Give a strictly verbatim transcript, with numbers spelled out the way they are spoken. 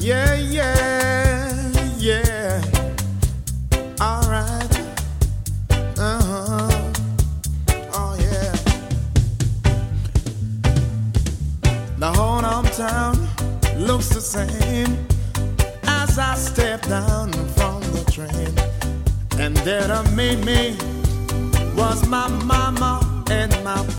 Yeah, yeah, yeah. All right. Uh-huh. Oh, yeah. The whole town looks the same as I step down from the train. And there to meet me was my mama and my